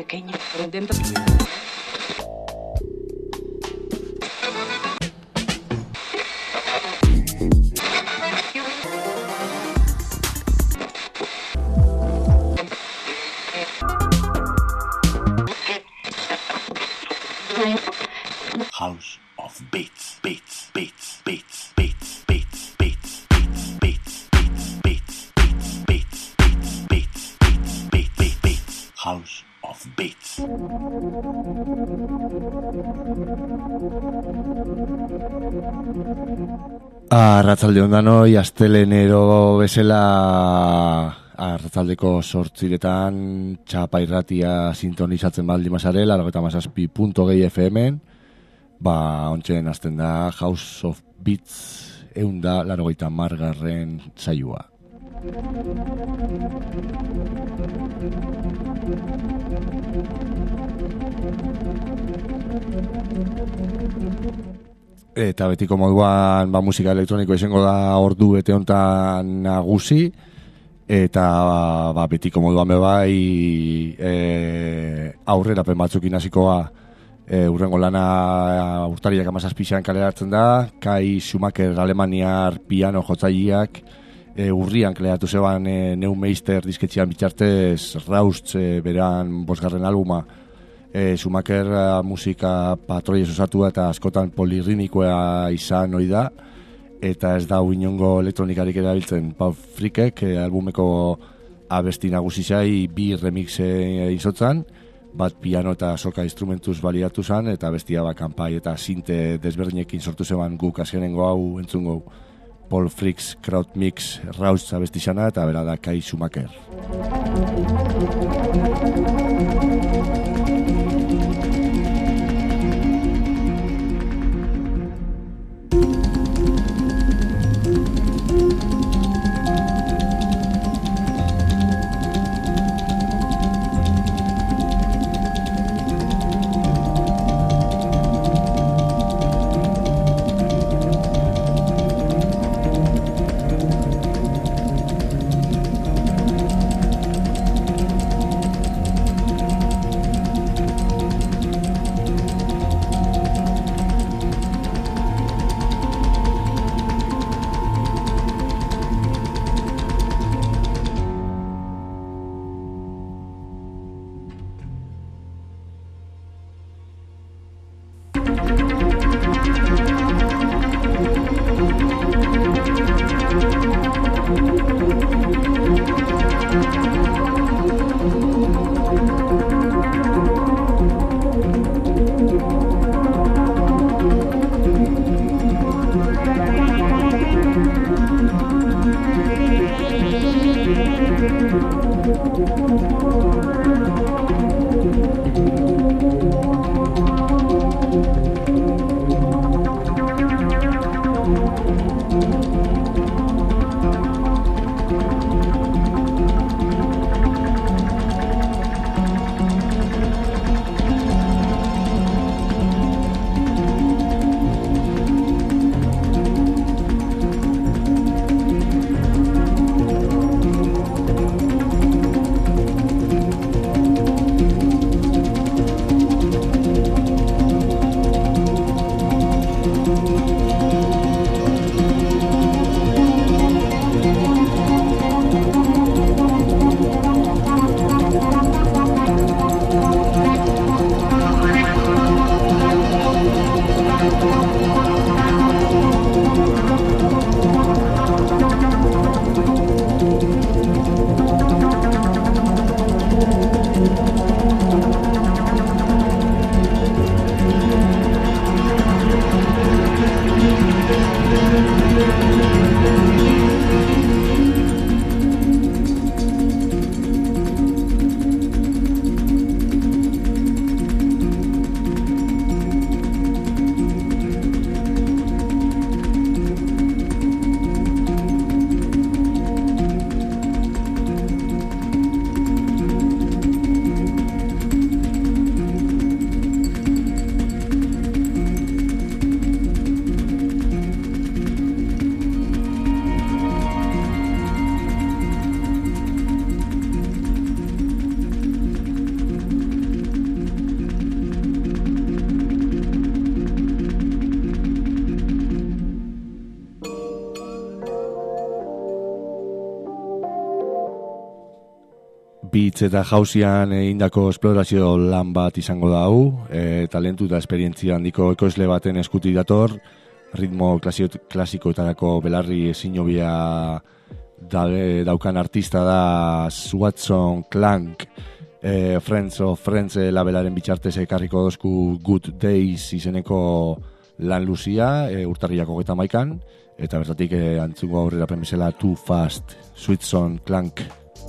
pequeño por dentro. House of Beats, beats, beats, beats, beats, beats, beats, beats, beats, beats, beats, beats, beats, beats, beats, beats, beats, beats, House of Beats. Arratsalde on danoi, astelenero bezala arratsaldeko 8:00 Txapa irratia sintonizatzen baldin bazarela 97.2 FM-en. Ontsen hasten da House of Beats 180. saioa. Eta betiko moduan musika elektroniko izango da ordu bete hontan nagusi. Eta betiko moduan bebai aurrerapen batzukin hasikoa. Urrengo lana urtariak 17an kaleratzen da. Kai Schumacher alemaniar piano jotzaileak urrian kaleratu zeban Neumeister disketxean bitartez Raust beran 5. albuma. Schumacher musika patroiez osatua eta askotan polirrinikoa izan ohi da. Eta ez da inongo elektronikarik erabiltzen. Pau Frikek albumeko abesti nagusi zai 2 remix izotzan. Bat piano eta soka instrumentuz baliatu zen, eta bestia kanpai eta sinte desberdinekin sortu zeban guk azkenengo hau entzungo Paul Fricks Crowd Mix Raust abesti zana, eta bera da Kai Schumacher. beats eta hausian egindako esplorazio lan bat izango da hau, talentu eta esperientzia handiko ekoizle baten eskutik dator, ritmo klasikoetarako belarri ezinobia daukan artista da Watson Clank, Friends of Friends labelaren bitxartez ekarriko dozku Good Days izeneko lan luzia, urtarriako 31, eta bertatik antzungo aurrera bezala Too Fast, Watson Clank.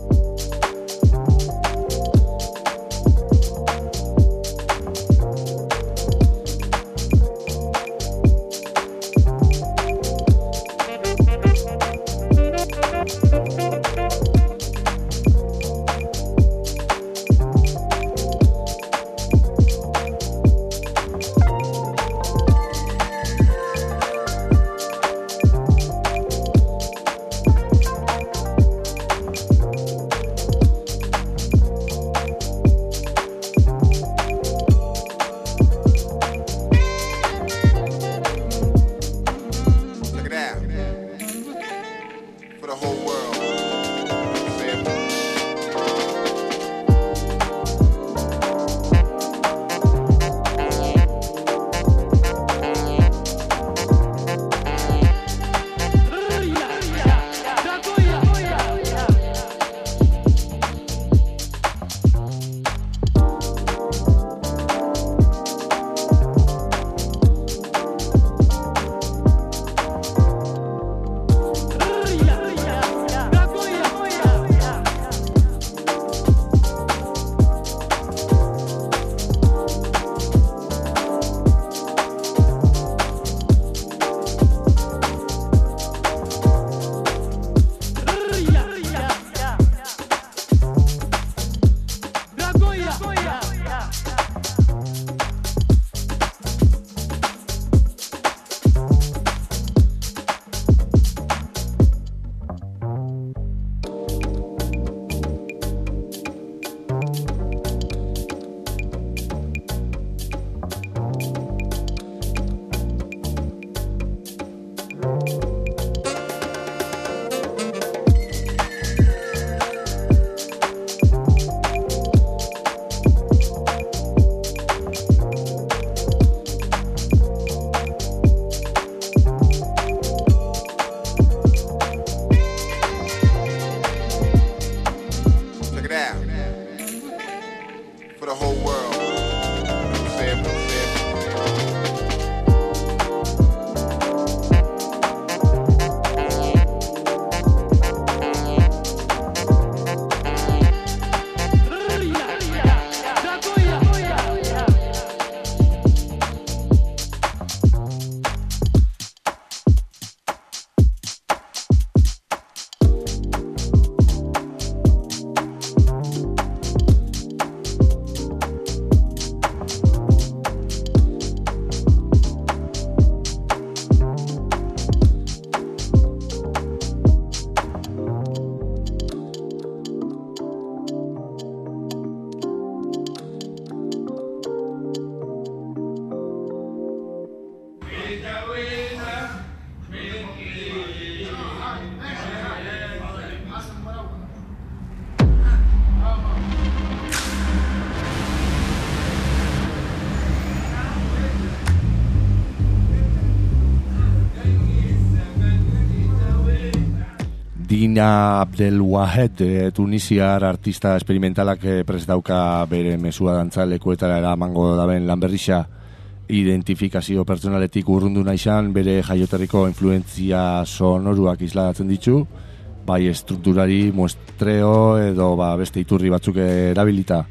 Dina Abdelwahed, tunisiar artista experimentalak prest dauka bere mesua dantzalekuetara eramango daben lan berrixa, identifikazio pertsonaletik urrundu naizan, bere jaioterriko influentzia sonoruak isladatzen ditu, bai estrukturari, muestreo edo beste iturri batzuk erabilita.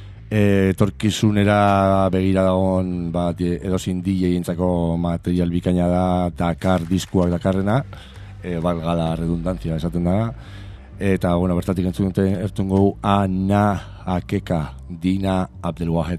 Etorkizunera begira dagoen edozin DJ-entzako material bikaina da, Dakar diskuak dakarrena, valga la redundancia esaten da, eta bertatik entzungo Ana Akeka, Dina Abdelwahed.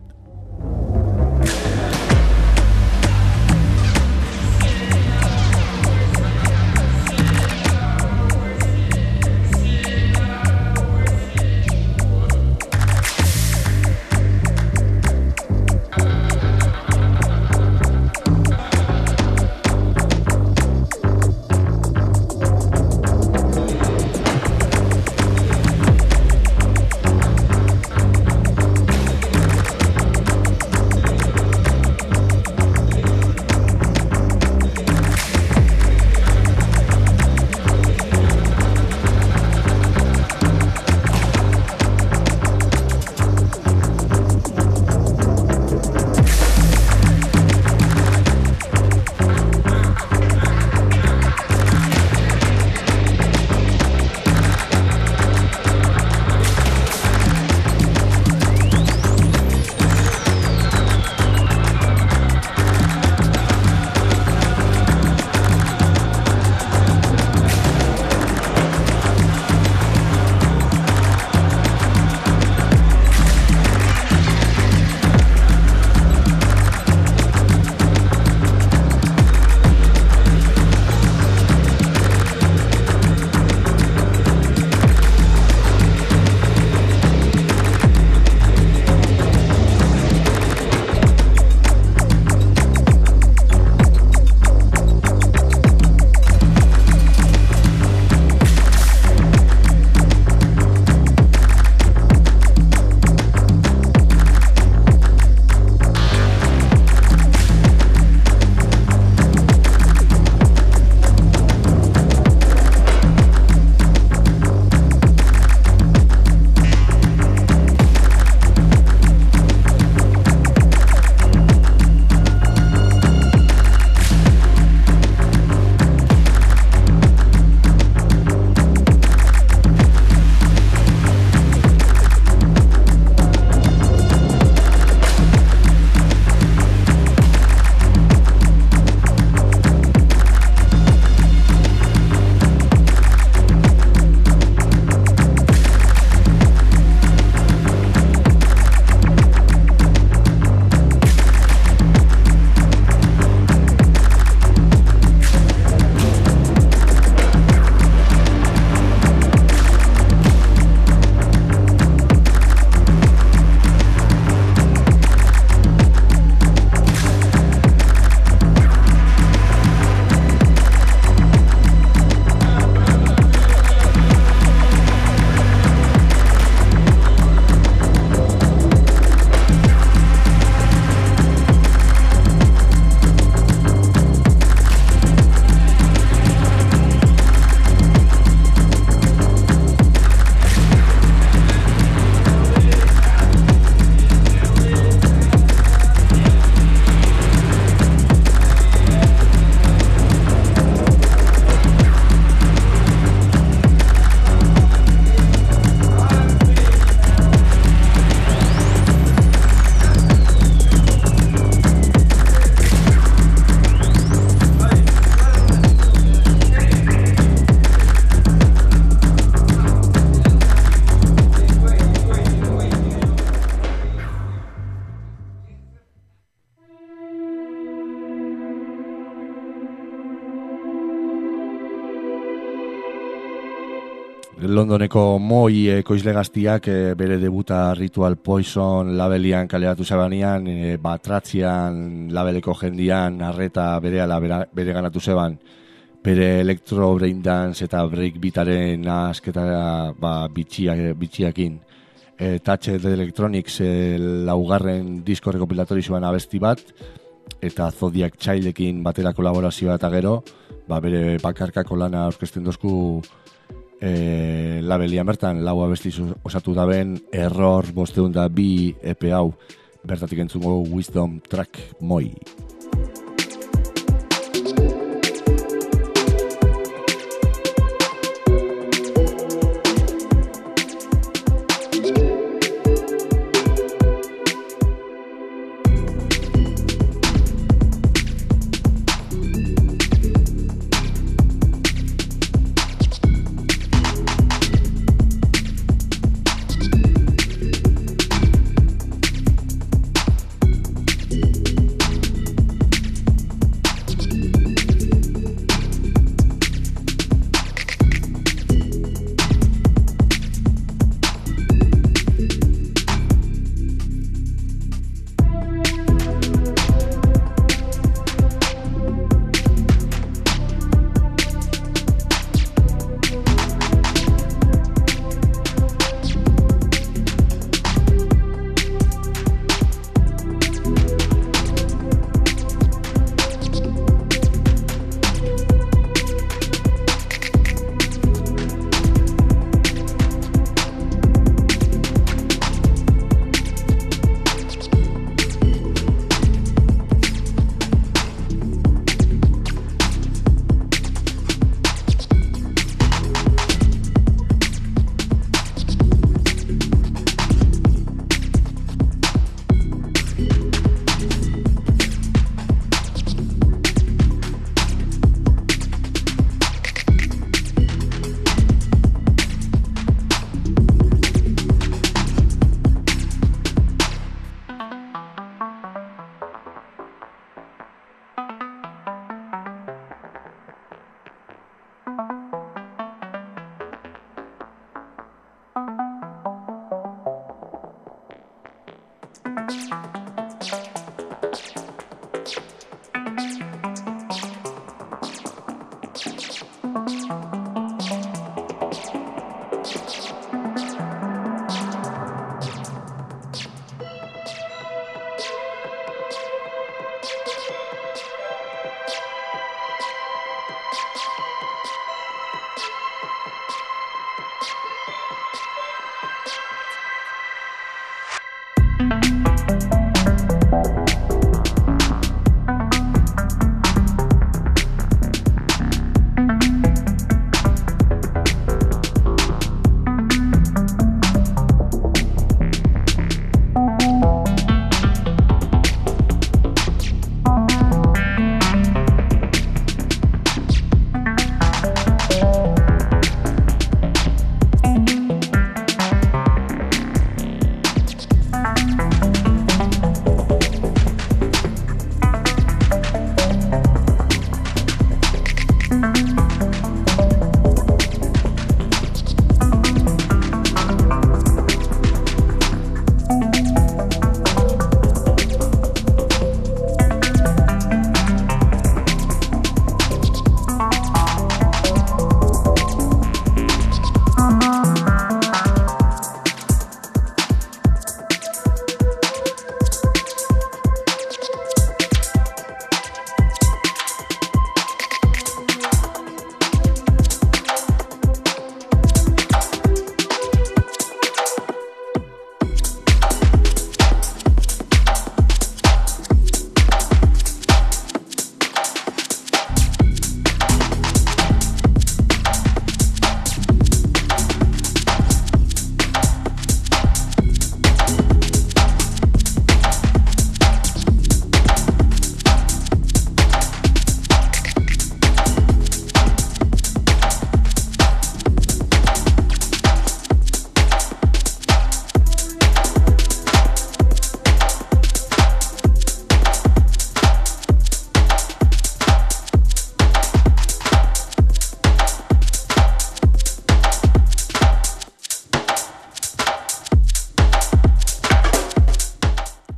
Londoneko moi ekoizle gaztiak bere debuta Ritual Poison labelian kaleratu zebanean, Tratzian labeleko jendian arreta bere ganatu zeban, bere electro braindance eta breakbeataren asketa bitxiakin. Touch the Electronics laugarren disko rekopilatorio zuen abesti bat, eta Zodiac Childekin batera kolaborazioa eta gero, bere bakarkako lana aurkezten dozku labelian bertan, lau abesti osatu daben Error 502 EP hau, bertatik entzungo Wisdom Track Moi.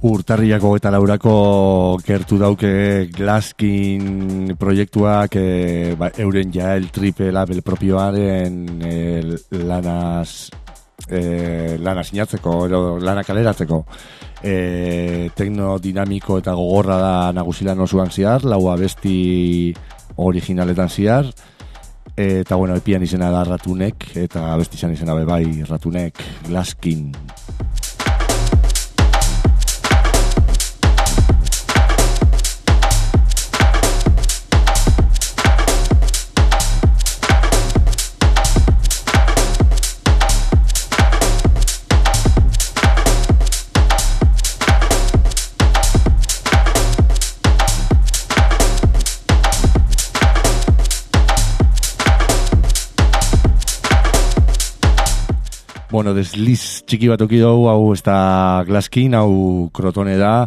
Urtarrilako eta laurako gertu dauke Glasskin proiektuak euren el triple label propioaren lana sinatzeko, lana kaleratzeko. Tekno dinamiko eta gogorra da nagusilan osoan zehar, 4 abesti originaletan zehar, eta bueno, epian izena da Ratunek, eta abesti izena bai Ratunek, Glasskin. Bueno, desliz txiki bat oki dugu, hau ez da Glasskin, hau Crotone da,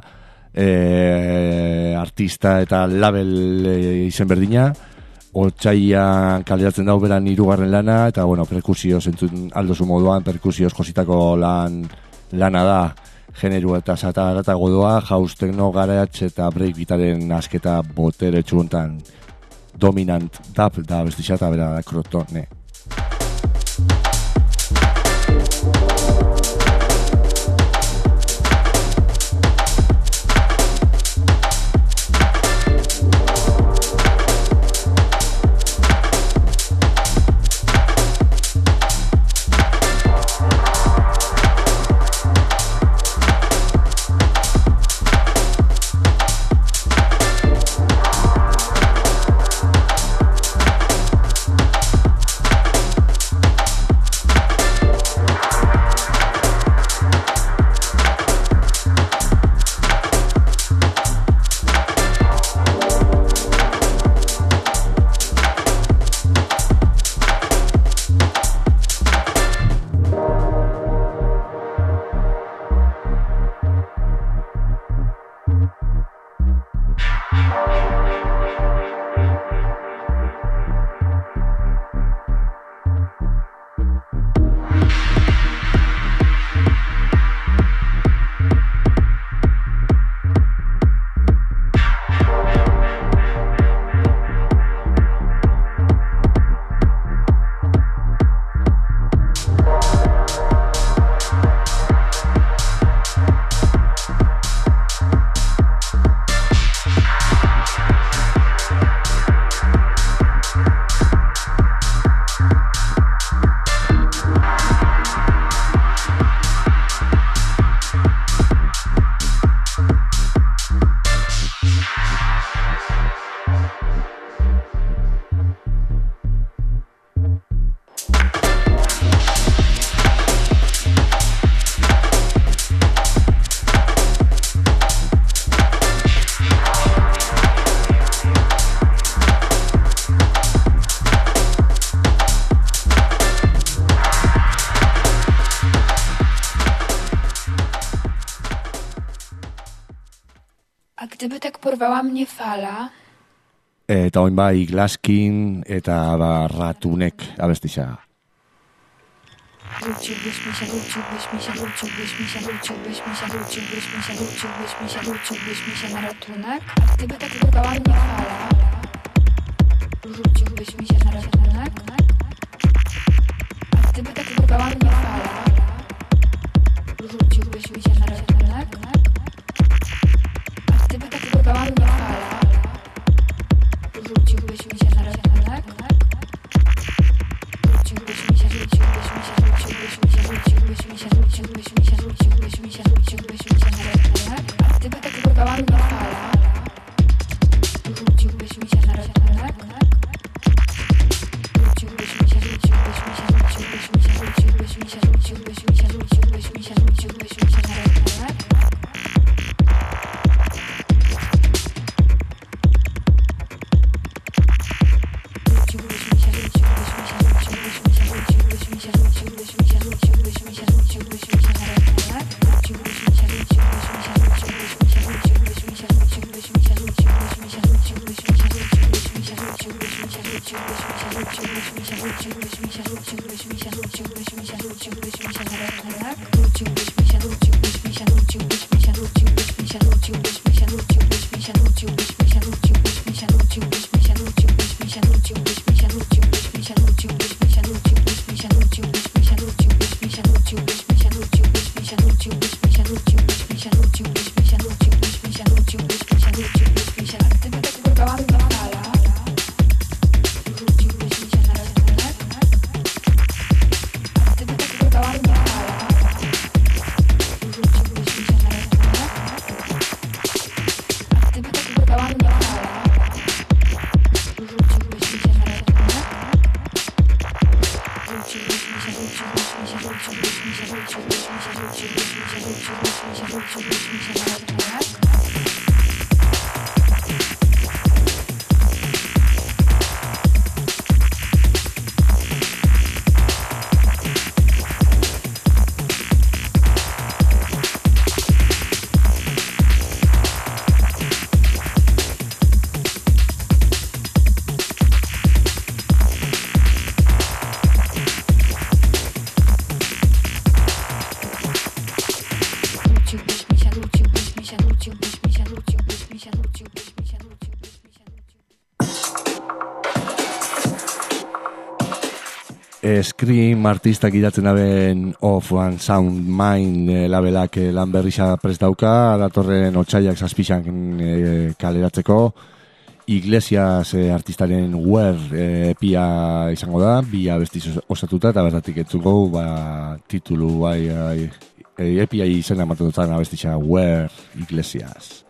artista eta label izen berdina, otsaian kaleratzen dau beran 3. lana, eta bueno, perkusio zentzun aldozu moduan, perkusioz jositako lana da, generu eta satara godoa, house, techno, garage eta breakbeataren asketa botere txuntan dominant dub da bestixata bera da Crotone. Gdyby tak porwała mnie fala. Eta oin bai Glasskin eta Ratunek abestisa. Rzuciłbyś mi się, rzuciłbyś mi się na ratunek. A gdyby tak porwała mnie fala. Rzuciłbyś mi się na ratunek. A gdyby tak porwała mnie fala. Rzuciłbyś mi się na ratunek. Gdyby tak porwała mnie fala, rzuciłbyś mi się na ratunek. Rzuciłbyś mi się, rzuciłbyś mi się, rzuciłbyś mi się, rzuciłbyś mi się, rzuciłbyś mi się, rzuciłbyś mi się, rzuciłbyś mi się na ratunek. Gdyby tak porwała mnie fala, rzuciłbyś mi się na ratunek. Rzuciłbyś mi się, rzuciłbyś mi się, rzuciłbyś mi się, rzuciłbyś mi się, rzuciłbyś mi się, rzuciłbyś mi się, rzuciłbyś mi się na ratunek. Rzuciłbyś mi się, Scream artistak idatzen daben Of One Sound Mind labelak lan berrisa prest dauka, datorren otsaiak 7 kaleratzeko. Iglesias artistaren Where epia izango da, 2 abesti osatuta, eta bertatik entzuko titulu epia izena ematen dutzen abestitza Where Iglesias.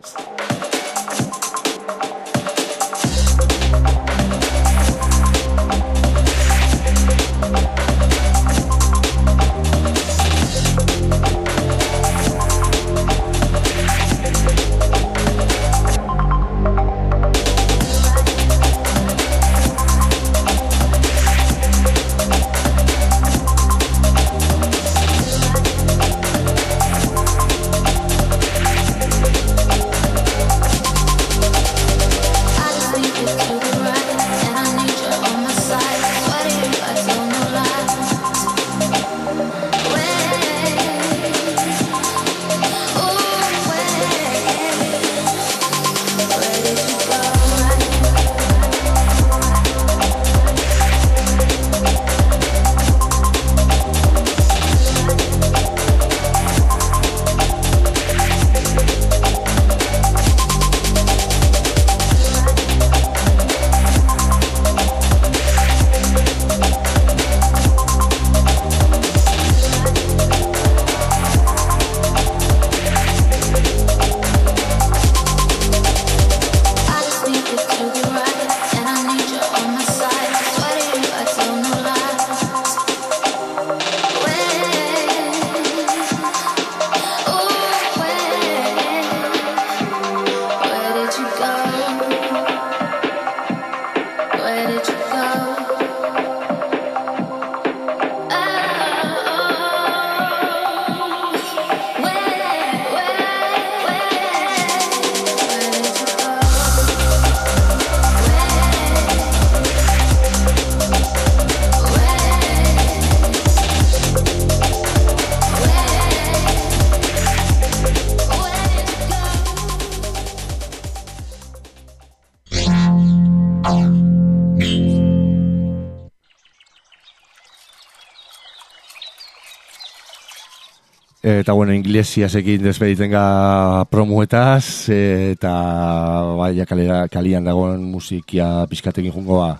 Eta bueno, Iglesiasekin despediten ga promuetaz, eta baina kalian dagoen musikia pizkatekin jungoa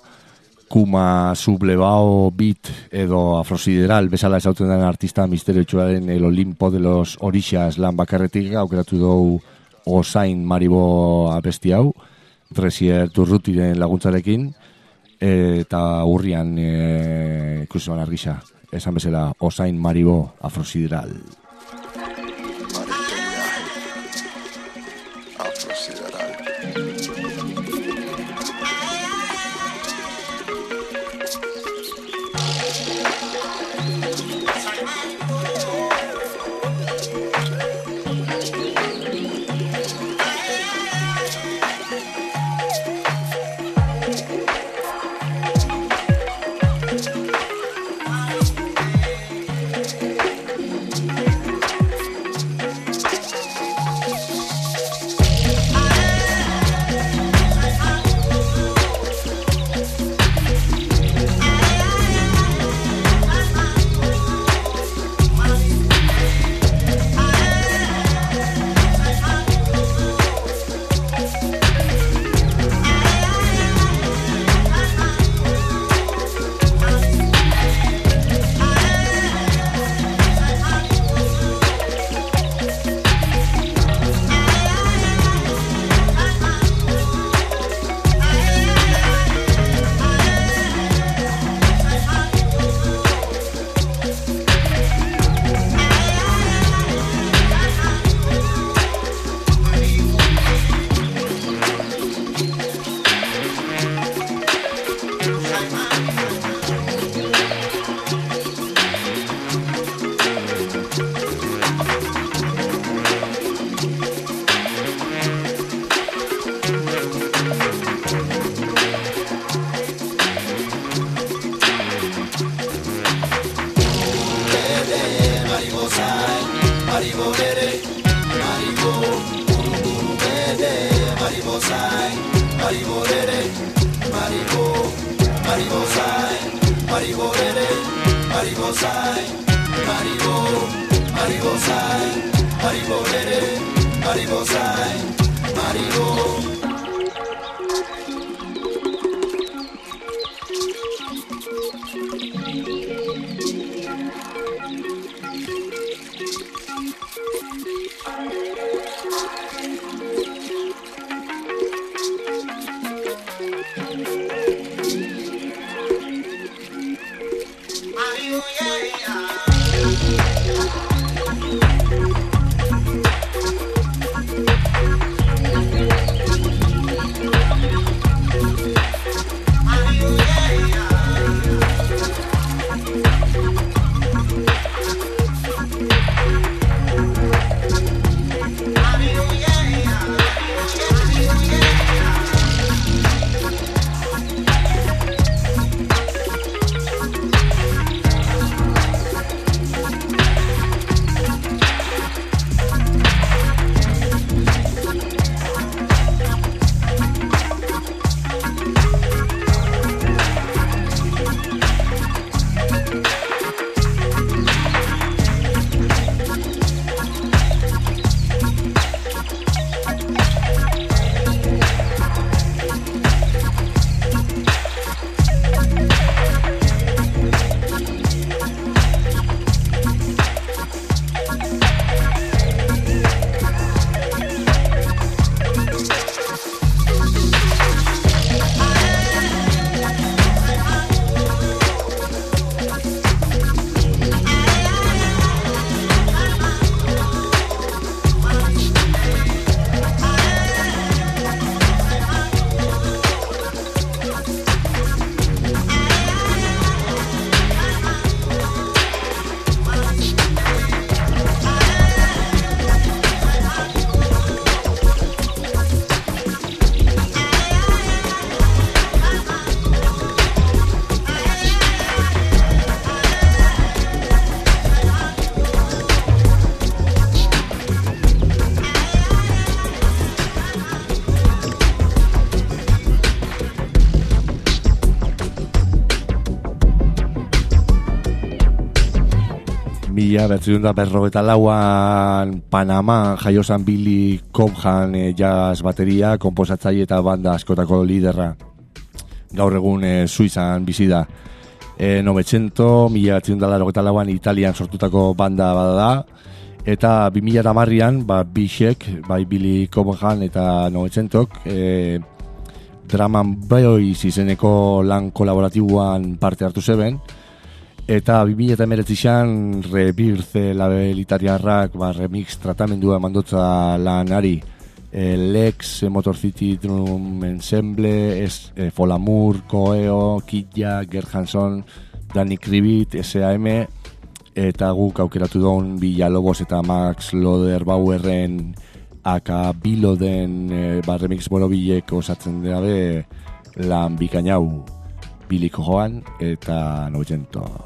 Kuma, Sublevao, Beat edo Afrosideral bezala ezauten den artista misterioetsuaren El Olimpo de los Orixas lan bakarretik aukeratu dugu Osain Maribo abesti hau, Dresier Turrutiren laguntzarekin, eta urrian ikusiban argisa, esan bezala Osain Maribo Afrosideral. 1954an Panaman jaio zen Billy Cobham jazz bateria, konposatzaile eta banda askotako liderra. Gaur egun Suizan bizi da. 1984an Italian sortutako banda bada da, eta 2010an Bishek, Billy Cobham eta 900k Drum and Bass izeneko lan kolaboratiboan parte hartu zeben. Eta 2019an Rebirth labelitariarrak remix tratamendua emandotza lanari. Lex, Motor City Drum Ensemble, Folamur, Coeo, Kidja, Gerhanson, Danny Krivit, SAM, eta guk aukeratu daun Villalobos eta Max Loder-Bauerren aka Biloden remix borobilek osatzen dabe lan bikainau Billy Cobham eta 900.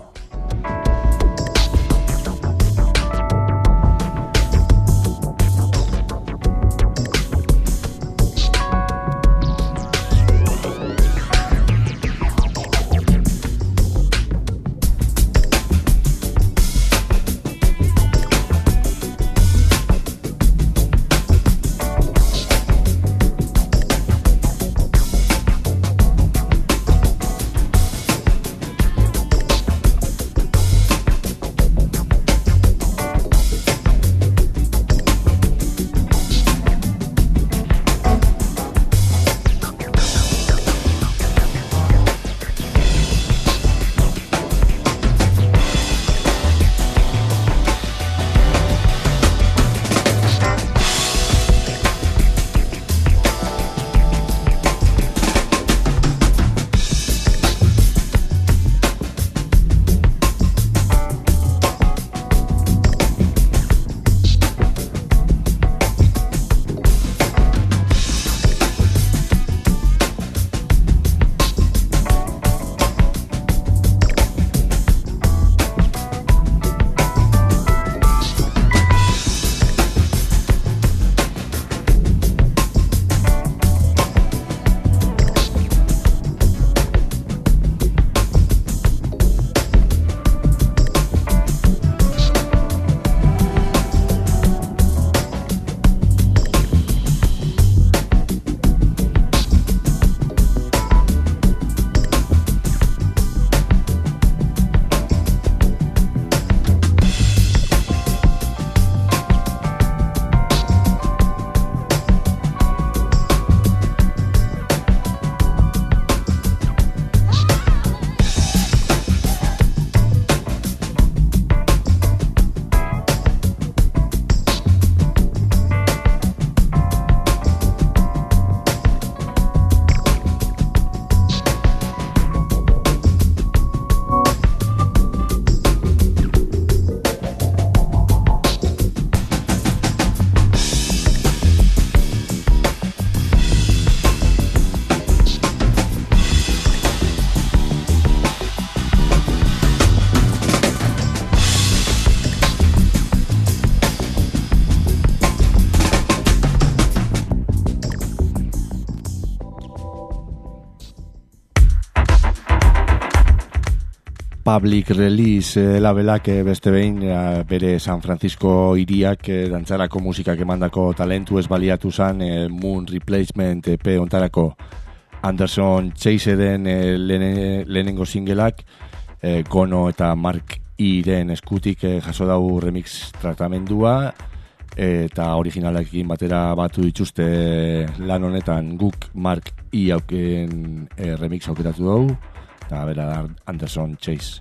Public Release labelak beste behin bere San Francisco hiriak dantzarako musikak emandako talentu ez baliatu zan Moon Replacement EP ontarako Anderson Chaseren lehenengo singleak Gono eta Mark I-ren eskutik jaso dau remix tratamendua eta originalekin batera batu dituzte lan honetan guk Mark I auken remix aukeratu dugu eta bera da Anderson Chase.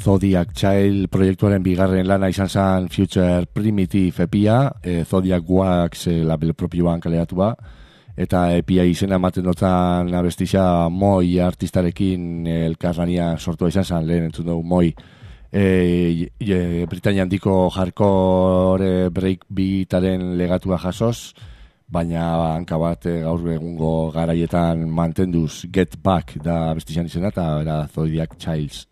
Zodiac Child proiektuaren bigarren lana izan zen Future Primitive epia, Zodiac Wax label propioan kaleratua, eta epia izena ematen dutan abestisa Moi artistarekin elkarlania sortua izan zen, lehen entzun dugu Moi. Britania handiko hardcore breakbeataren legatua jasoz, baina hanka bat gaur egungo garaietan mantenduz. Get Back da abestisan izena, eta era Zodiac Childs.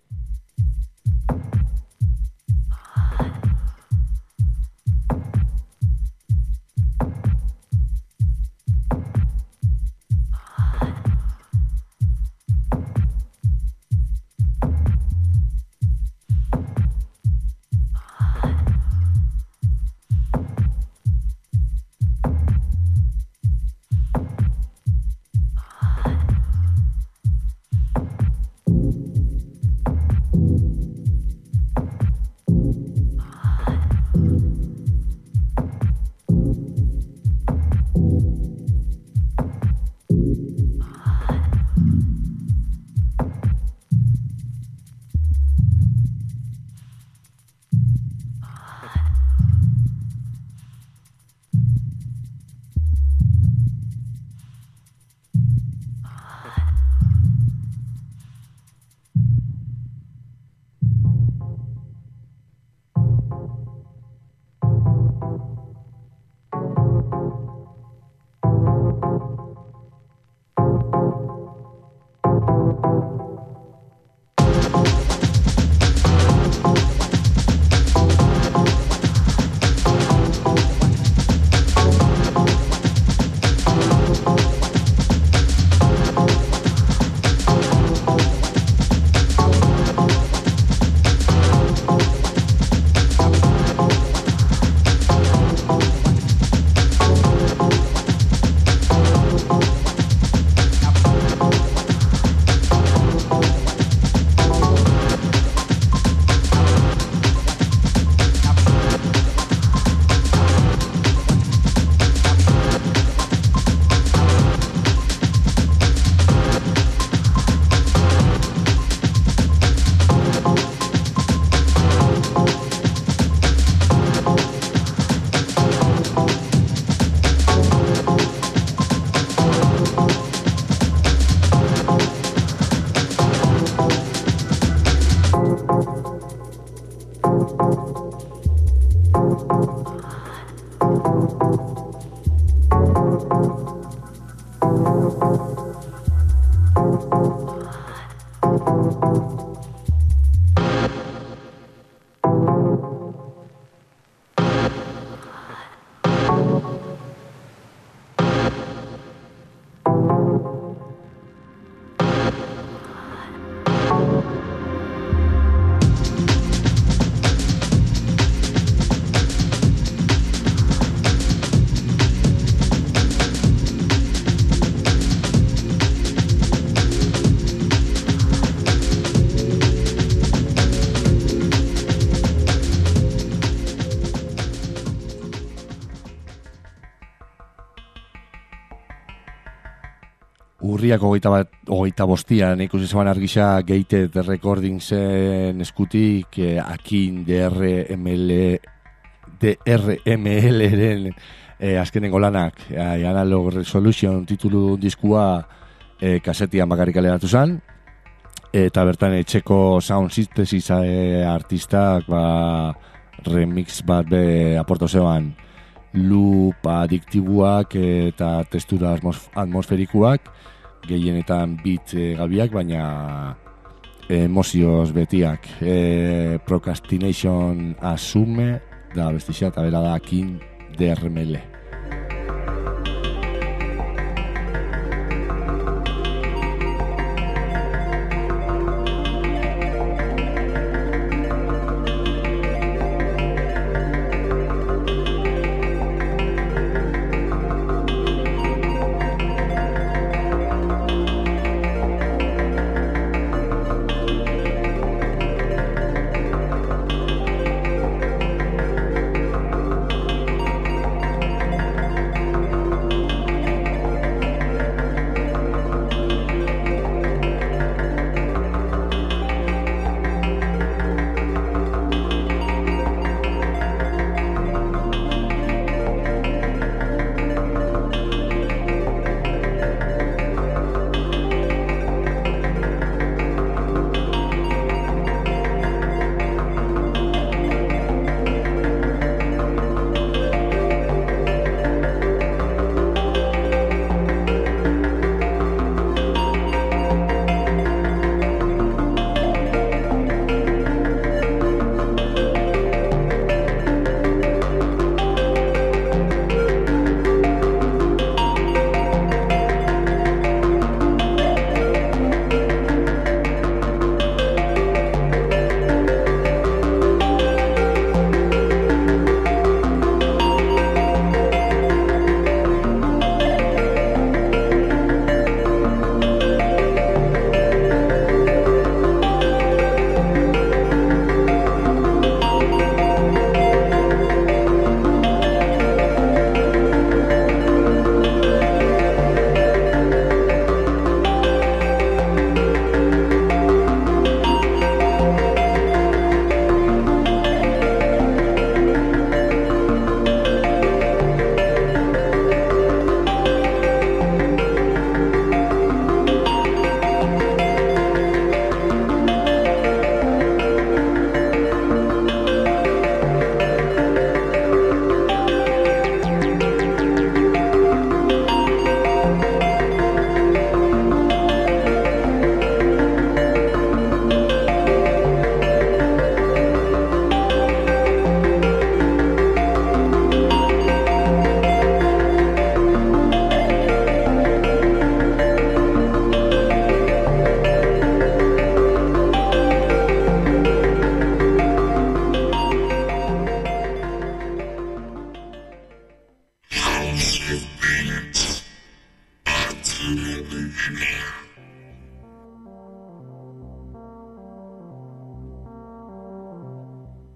Urriak 25an ikusi zeban argisa Gated Recordingsen eskutik Akin DRML-ren azkenengo lanak Analog Resolution titulu diskua kasetian bakarrik kaleratu zen, eta bertan etxeko sound synthesis artistak remix bat aporto zeban loop adiktibuak eta testura atmosferikuak, gehienetan beat gabiak, baina emozioz betiak. Procrastination Asume da bestixia, eta bera da Akin DRML.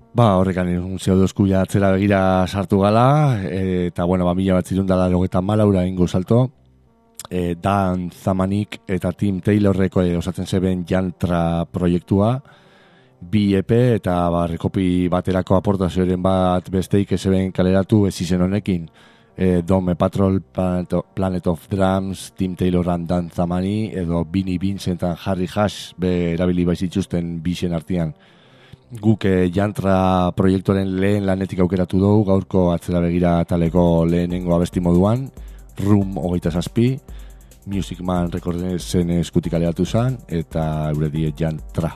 Horrekan un zeudoskuia atzera begira sartu gala, eta, 1984 ingo salto, Dan Zamanik eta Tim Taylorreko osatzen zeben Jantra proiektua, bi EP eta rekopi baterako aportazioaren bat besteik ezeben kaleratu ez izen honekin. Dome Patrol, Planet of Drums, Tim Taylor and Dan Zamani, edo Vinnie Vincent and Harry Hash be erabili baizitzuzten bixen artean. Guk Jantra proiektuaren lehen lanetik aukeratu dugu, gaurko atzera begira taleko lehenengo abesti moduan, Room 27, Music Man Recordesen eskutik kaleratu zen, eta euredi Jantra.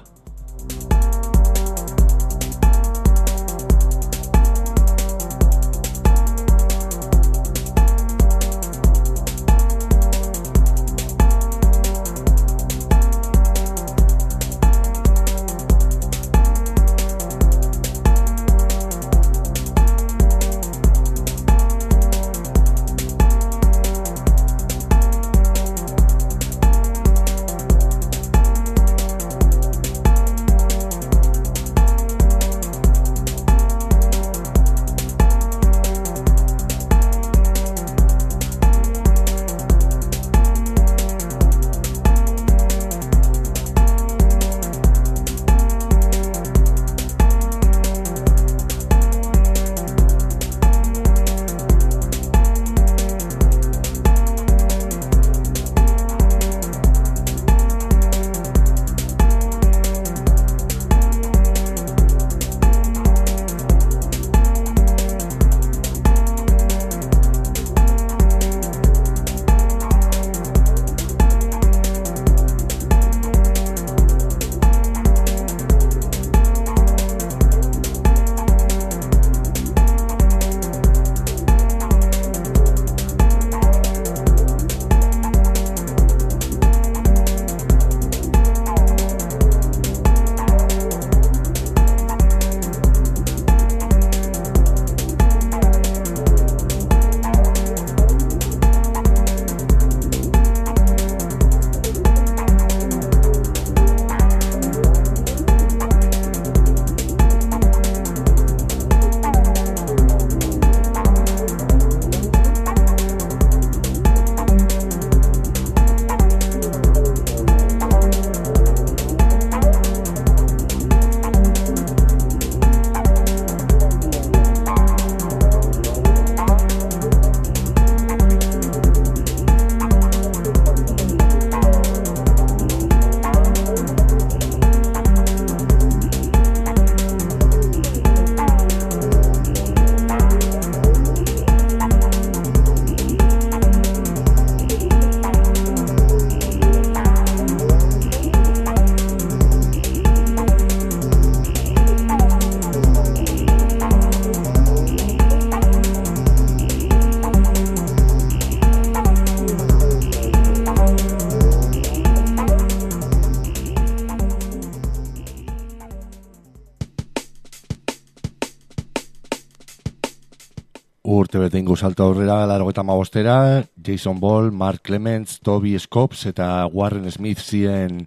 urtebete ingo salto aurrera, 85era, Jason Ball, Mark Clements, Toby Scopes eta Warren Smith zien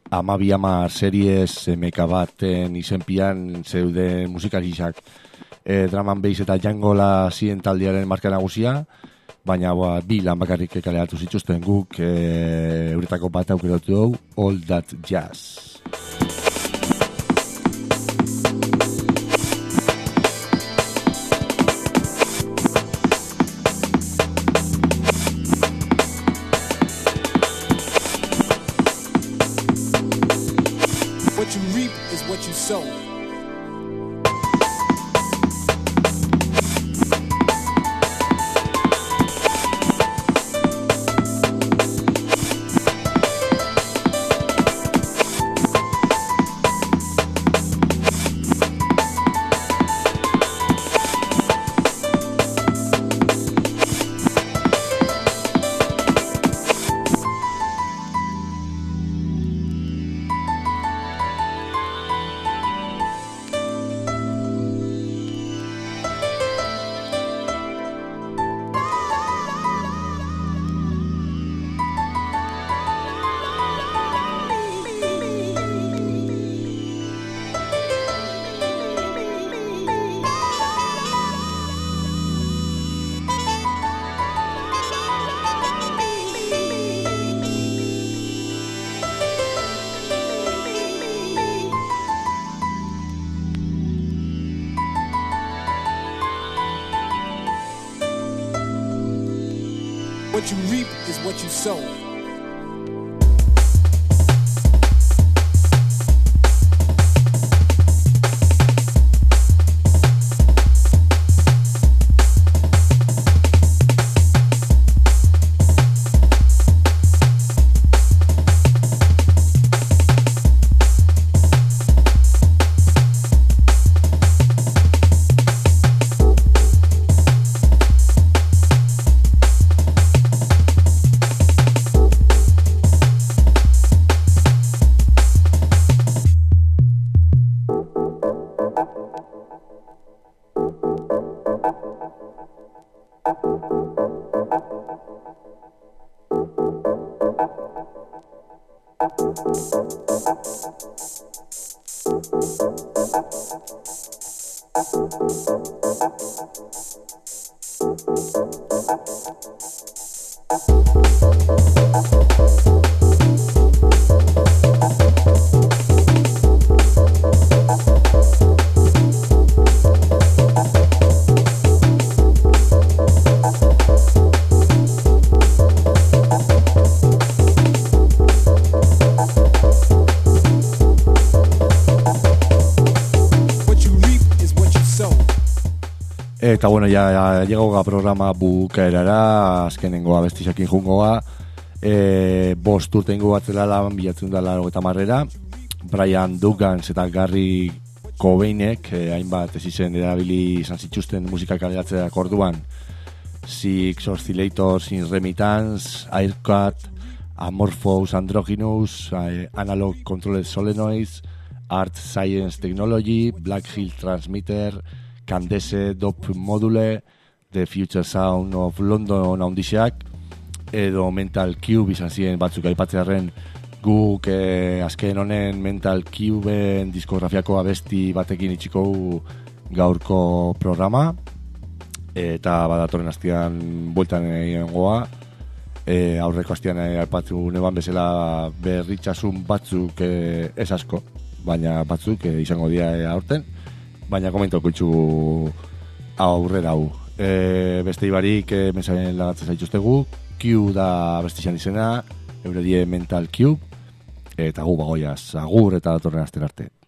12 series meka baten izenpian zeuden musikariak. Drum and Bass eta Jangola zien taldearen marka nagusia, baina bi lan bakarrik kaleratu zituzten guk euretako bat aukeratu dugu, All That Jazz. What you reap is what you sow. What you reap is what you sow. Eta bueno, ya llegoga programa bukaerara, azkenengo abestisakin jungoa. Bost urte ingo batzela lan bilatzen da 80 Brian Dugans eta Gary Covainek hainbat esizen erabili izan zituzten musika kaleratzeak orduan. Six Oscillators in Remittance, Aircut, Amorphous Androgynous, Analog Controlled Solenoids, Art Science Technology, Black Hill Transmitter, Candace Dop Module, The Future Sound of London handiseak, edo Mental Cube izan ziren batzuk aipatzearen guk azken honen Mental Cubeen diskografiako abesti batekin itxiko gaurko programa, eta badatorren astean bueltan egongoa. Aurreko astean aipatu neban bezala berritxasun batzuk ez asko, baina batzuk izango dira aurten. Baina komentoko itxu aurrera hau. Beste ibarik mesaren lagatzen zaituztegu, Q da bestixan izena, euredie Mental Cube, eta gu bagoiaz, agur eta datorren aster arte.